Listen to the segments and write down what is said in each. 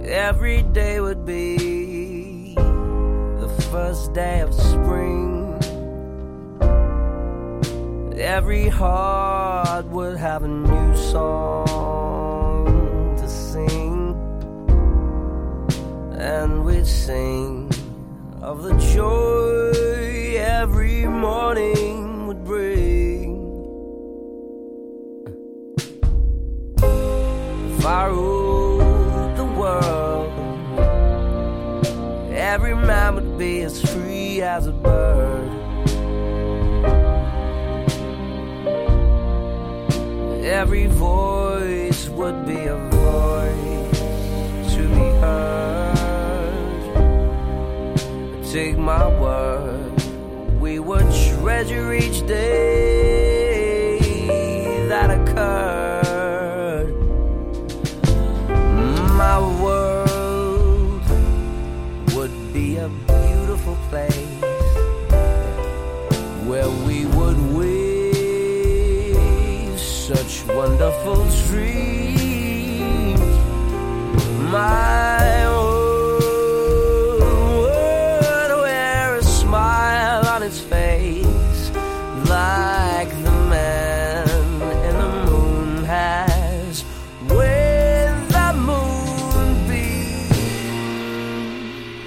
every day would be the first day of spring. Every heart would have a new song to sing, and we'd sing of the joy every morning would bring. If I ruled the world, every man would be as free as a bird. Every voice would be a voice to be heard. Take my word, we would treasure each day that occurred. My world would be a beautiful place where we would wave such wonderful dreams. My world would wear a smile on its face, like the man in the moon has when the moon beams.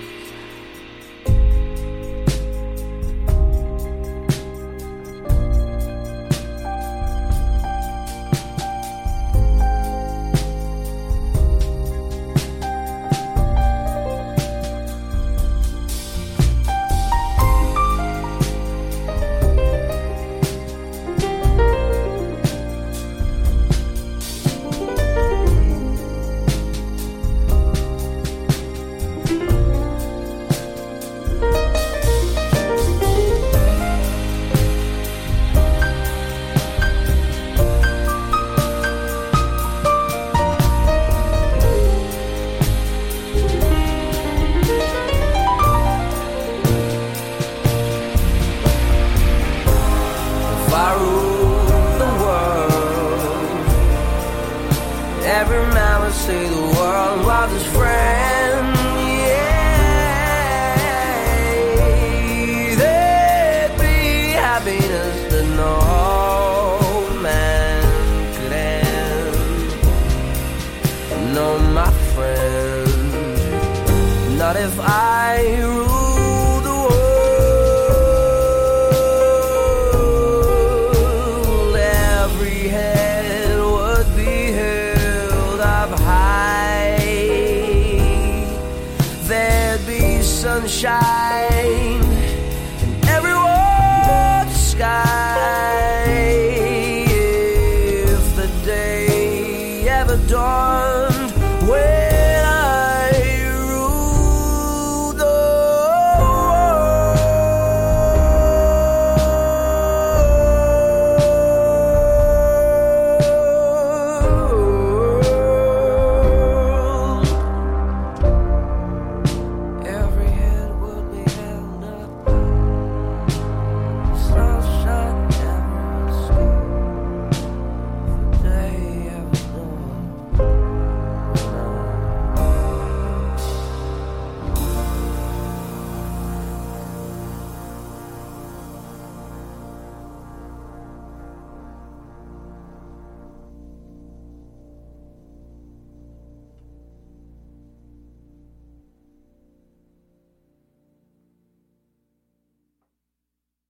Every man would say the world was his friend. Yeah, there'd be happiness that no man could end. No, my friend, not if I ruled the world. Every head would be held up high. There'd be sunshine